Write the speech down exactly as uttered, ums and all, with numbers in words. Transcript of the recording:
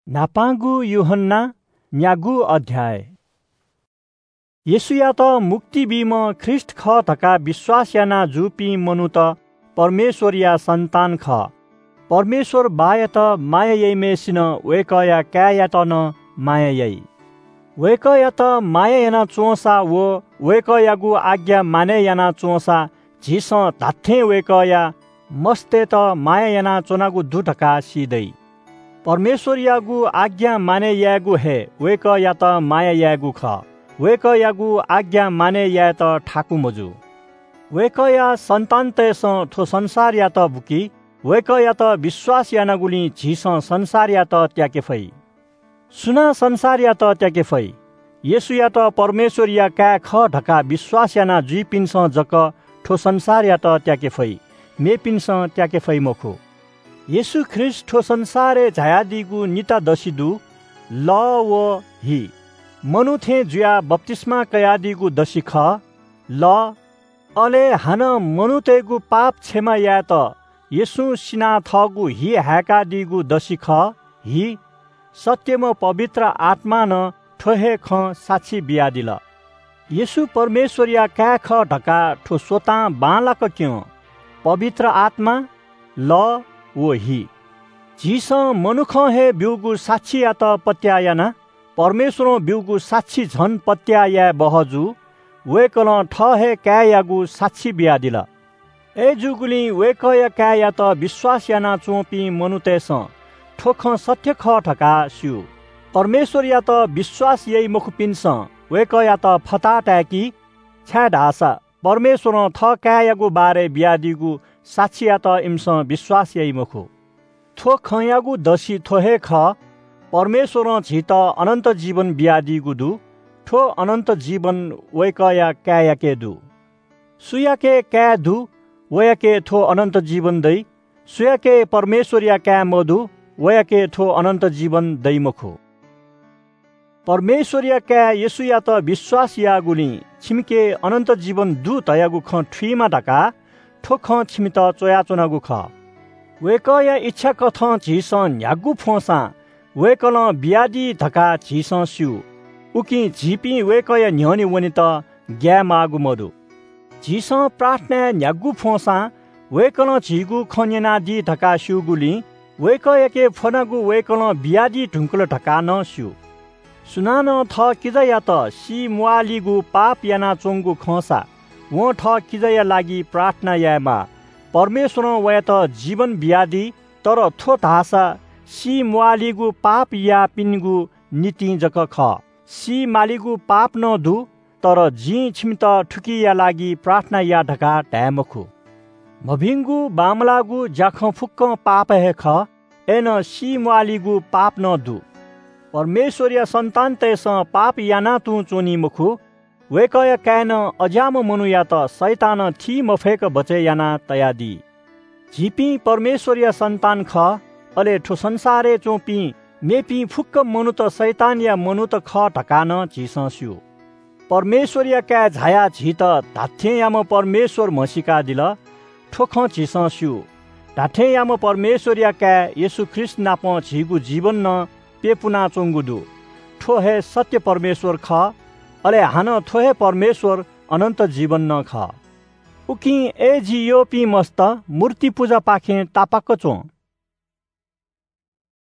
नापागु यूहन्ना न्यागु अध्याय। येसुया त मुक्ति बीम ख्रिस्ट ख धका विश्वास याना जुपी मनु त परमेश्वर या संतान ख। परमेश्वर बाय त माया यैमेसिन वेकया क्या त न माया यई। वेकया त माया याना चोसा वो वेकयागु आज्ञा माने याना चोसा झिस धाथे वेकया मस्ते त माया याना चोनागु दुधका सिदै। परमेश्वर यागु आज्ञा माने यागु हे वेक या त माया यागु ख। वेक यागु आज्ञा माने या त ठाकु मजु। वेक या संतान तेस थो संसार या त बुकी वेक या त विश्वास या नगुली झिस संसार या त त्याके फै। सुना संसार या त त्याके फै। येसु या त परमेश्वर या का ख ढका विश्वास याना जुइ पिन्स जक थो संसार या त त्याके फै। मे पिन्स त्याके फै मखु। येसु ख्रिस्ट ठो संसारे झायादिगु निता दसिदु ल वो हि मनु थे जुया बप्तिस्मा कयादिगु दसि ख ल अले हान मनु तेगु पाप क्षमा या त येसु सिना थगु हि हाका दिगु दसि ख हि सत्यम पवित्र आत्मा न ठोहे ख साक्षी बियादिल। येसु परमेश्वर या का ख ढका ठो सोता बालक क्यों पवित्र आत्मा ल वो ही झिस मनुख हे बिउगु साक्षी या त पत्यायना परमेश्वर बिउगु साक्षी झन पत्याया बहजु वेकल ठ हे क्या यागु साक्षी बियादिल। ए जुगुली वेक या क्या या त विश्वास याना चोपी मनुतेस ठोख सत्य ख ठका स्यु। परमेश्वर या त विश्वास यही मुख पिन्स वेक या त फता ट्याकी छ्या ढासा परमेश्वर थ क्या यागु बारे बियादिगु साक्षी या त इम्स विश्वास यही मुखु। थो खयागु दसी थोहे ख परमेश्वर झित अनन्त जीवन बियादिगु दु ठो अनन्त जीवन वेकया क्यायाके दु। सुयाके क्या दु वयाके थो अनन्त जीवन दै सुयाके परमेश्वर या क्या मधु वयाके थो अनन्त जीवन दै मुखु। परमेश्वर या क्या येसु या त विश्वास यागुली छिमके अनन्त जीवन दु तयागु ख ठुइमा ढका ठोख छिमित चोया चोनागु ख। वेक या इच्छा कथ झिस न्यागु फोसा वेकल बियादी धका झिस स्यु उकी झिपी वेक या न्यनी वनि त ग्या मागु मधु। झिस प्रार्थना न्यागु फोसा वेकल झिगु खन्यना दि धका स्युगुली वेक याके फनागु वेकल बियादी ढुङ्कुल ढका न स्यु। सुनान थ किजया त सी मुआलिगु पाप याना चोङ्गु खसा वो ठ किजया लागि प्रार्थना यामा परमेश्वर वया त जीवन बियादी तर थो धासा सी मुआलिगु पाप या पिन्गु नीति जक ख। सी मालिगु पाप न दु तर जी छिमित ठुकी या लागि प्रार्थना या ढका ढ्यामखु। मभिङ्गु बामलागु जाख फुक्क पाप हे ख एन सी मुआलिगु पाप न दु। परमेश्वर या संतान तेस पाप याना तु चोनी मुखु वेकया कैन अजाम मनु या त शैतान थी मफेक बचे याना तयादी। झिपी परमेश्वर या संतान ख अले ठो संसारे चोपी मेपी फुक्क मनु त शैतान या मनु त ख ढकान झिस स्यु। परमेश्वर या क्या झाया झित धाथे याम परमेश्वर मसिका दिल ठोख झिस स्यु। धाथे याम परमेश्वर या क्या येसु ख्रिस्ट नाप झिगु जीवन न पेपुना चोङ्गुदु ठो हे सत्य परमेश्वर ख अले हान थोहे परमेश्वर अनन्त जीवन न ख। उकी ए जियोपी मस्त मूर्ति पूजा पाखे तापाक चो